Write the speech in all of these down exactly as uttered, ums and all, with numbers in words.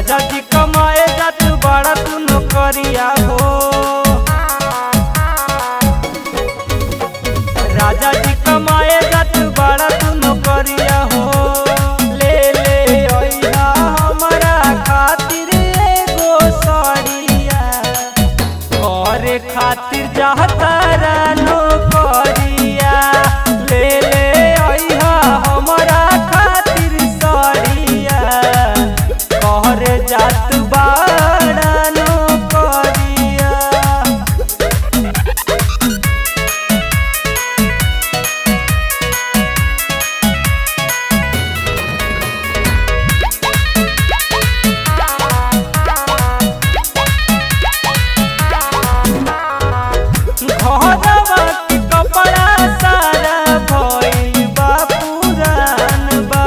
राजा जी कमाए जात बड़ा तू नौकरिया हो। राजा जी कमाए जात बड़ा तू नौकरिया हो। ले ले ओइहा हमरा खातिर एगो साड़िया, करे खातिर जाता नौकरिया। ले ले ओइहा हमरा खातिर साड़िया, करे जात बड़ा नौकरिया। घरवा के कपड़ा सारा भइल बा पुरान बा,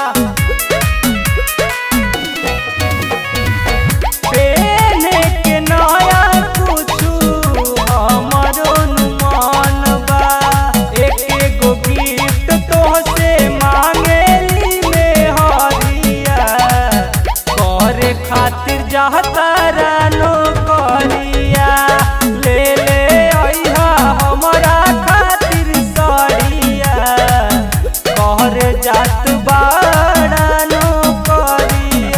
पेने के नया कुछु हमरो मन बा। एक एगो गिफ्ट तोहसे मांगेली में हरिया, करे खातिर जाता नौकरिया। ले ले ओइहा हमरा खातिर साड़िया, करे जात बड़ा नौकरिया।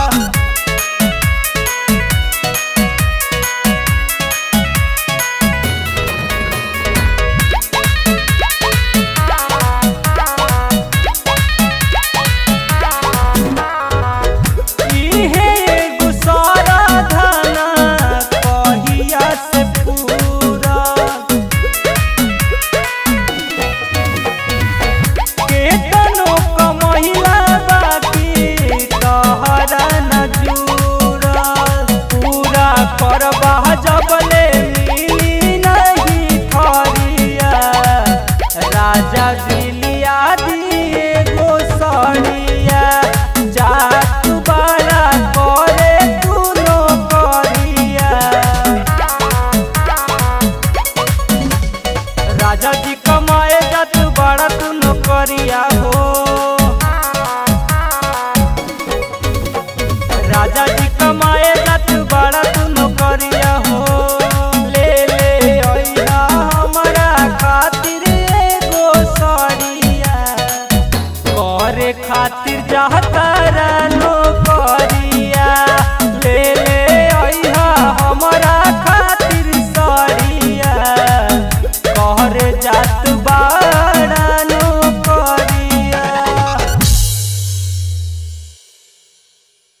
इहे एगो सारा धना कहिया से पूरा, केतनो कमैला बाकी तहरा न जुड़ा। पूरा करबा जबले मिली नहीं थरिया, राजा दिलिया दिए गो साड़िया। जात बड़ा करे तू नौकरिया, राजा जी कमाए जात बड़ा तू नौकरिया हो। राजा जी कमाए जात बड़ा तू नौकरिया हो। ले ले ओइहा हमरा खातिर एगो साड़िया, करे खातिर जाता नौकरिया। ले ले ओइहा हमरा खातिर साड़िया, करे जात